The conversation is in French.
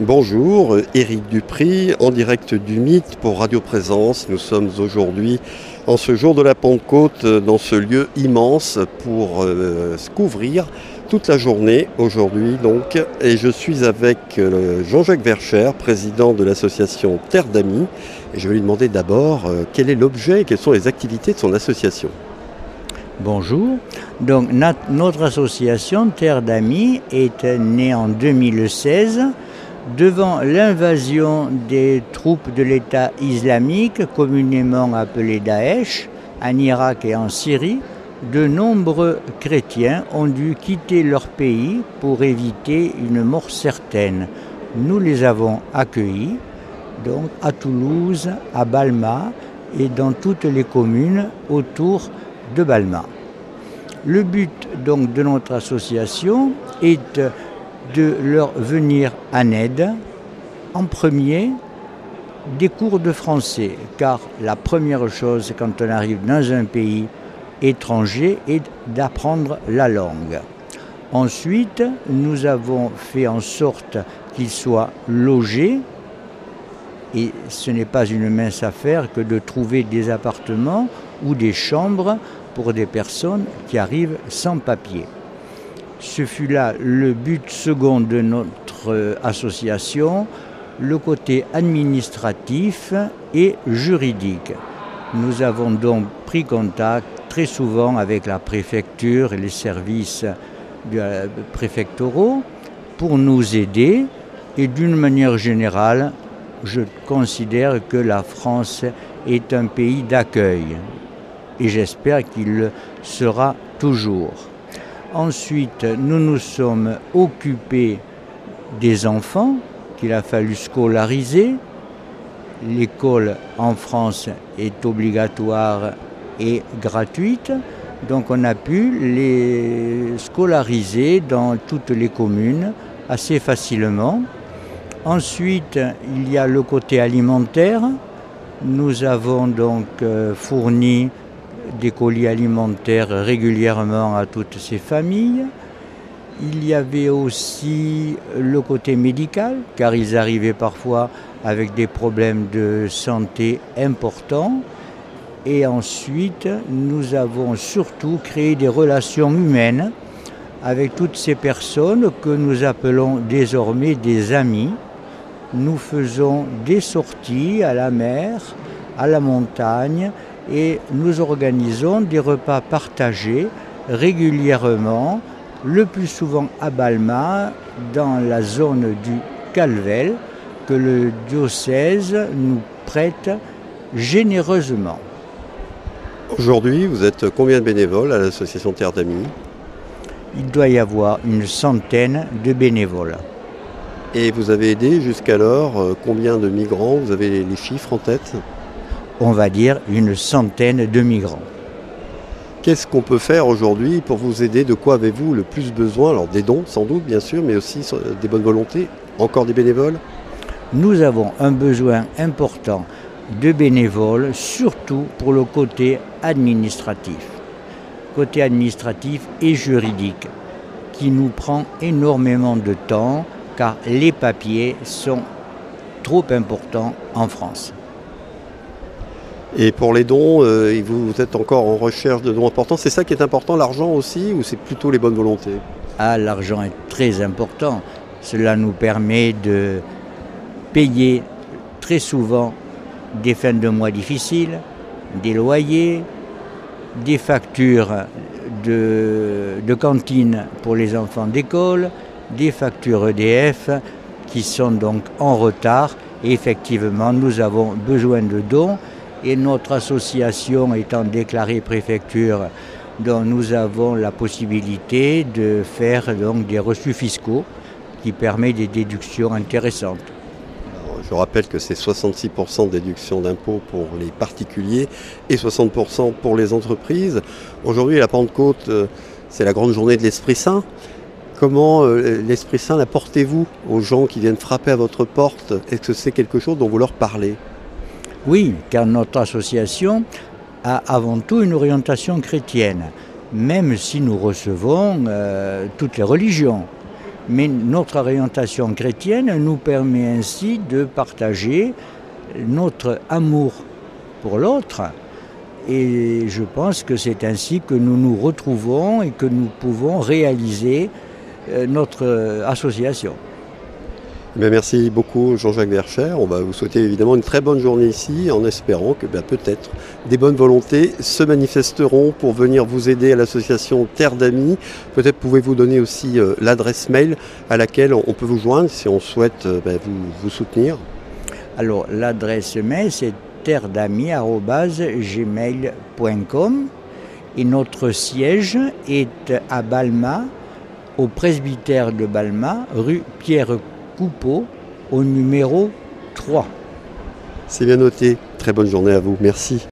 Bonjour, Éric Dupry, en direct du Mythe pour Radio Présence. Nous sommes aujourd'hui, en ce jour de la Pentecôte, dans ce lieu immense pour couvrir toute la journée aujourd'hui. Et je suis avec Jean-Jacques Vercher, président de l'association Terre d'Amis. Et je vais lui demander d'abord quel est l'objet et quelles sont les activités de son association. Bonjour. Donc notre association Terre d'Amis est née en 2016 devant l'invasion des troupes de l'État islamique, communément appelé Daesh, en Irak et en Syrie. De nombreux chrétiens ont dû quitter leur pays pour éviter une mort certaine. Nous les avons accueillis donc à Toulouse, à Balma et dans toutes les communes autour de Balma. Le but donc de notre association est de leur venir en aide, en premier, des cours de français, car la première chose quand on arrive dans un pays étranger est d'apprendre la langue. Ensuite, nous avons fait en sorte qu'ils soient logés, et ce n'est pas une mince affaire que de trouver des appartements ou des chambres pour des personnes qui arrivent sans papier. Ce fut là le but second de notre association, le côté administratif et juridique. Nous avons donc pris contact très souvent avec la préfecture et les services préfectoraux pour nous aider, et d'une manière générale, je considère que la France est un pays d'accueil et j'espère qu'il le sera toujours. Ensuite, nous nous sommes occupés des enfants qu'il a fallu scolariser. L'école en France est obligatoire et gratuite, donc on a pu les scolariser dans toutes les communes assez facilement. Ensuite, il y a le côté alimentaire. Nous avons donc fourni des colis alimentaires régulièrement à toutes ces familles. Il y avait aussi le côté médical, car ils arrivaient parfois avec des problèmes de santé importants. Et ensuite, nous avons surtout créé des relations humaines avec toutes ces personnes que nous appelons désormais des amis. Nous faisons des sorties à la mer, à la montagne, et nous organisons des repas partagés régulièrement, le plus souvent à Balma, dans la zone du Calvel, que le diocèse nous prête généreusement. Aujourd'hui, vous êtes combien de bénévoles à l'association Terre d'Amis ? Il doit y avoir une centaine de bénévoles. Et vous avez aidé jusqu'alors combien de migrants ? Vous avez les chiffres en tête ? On va dire une centaine de migrants. Qu'est-ce qu'on peut faire aujourd'hui pour vous aider ? De quoi avez-vous le plus besoin ? Alors des dons sans doute bien sûr, mais aussi des bonnes volontés, encore des bénévoles ? Nous avons un besoin important de bénévoles, surtout pour le côté administratif et juridique, qui nous prend énormément de temps, car les papiers sont trop importants en France. Et pour les dons, vous êtes encore en recherche de dons importants. C'est ça qui est important, l'argent aussi, ou c'est plutôt les bonnes volontés ? L'argent est très important. Cela nous permet de payer très souvent des fins de mois difficiles, des loyers, des factures de cantine pour les enfants d'école, des factures EDF qui sont donc en retard. Et effectivement, nous avons besoin de dons. Et notre association étant déclarée préfecture, dont nous avons la possibilité de faire donc des reçus fiscaux qui permettent des déductions intéressantes. Alors, je rappelle que c'est 66% de déduction d'impôts pour les particuliers et 60% pour les entreprises. Aujourd'hui, la Pentecôte, c'est la grande journée de l'Esprit Saint. Comment l'Esprit Saint l'apportez-vous aux gens qui viennent frapper à votre porte ? Est-ce que c'est quelque chose dont vous leur parlez ? Oui, car notre association a avant tout une orientation chrétienne, même si nous recevons toutes les religions. Mais notre orientation chrétienne nous permet ainsi de partager notre amour pour l'autre. Et je pense que c'est ainsi que nous nous retrouvons et que nous pouvons réaliser notre association. Merci beaucoup Jean-Jacques Verchères. On va vous souhaiter évidemment une très bonne journée ici en espérant que peut-être des bonnes volontés se manifesteront pour venir vous aider à l'association Terre d'Amis. Peut-être pouvez-vous donner aussi l'adresse mail à laquelle on peut vous joindre si on souhaite vous soutenir. Alors l'adresse mail c'est terredami@gmail.com et notre siège est à Balma, au presbytère de Balma, rue Pierre Coupeau, au numéro 3. C'est bien noté. Très bonne journée à vous. Merci.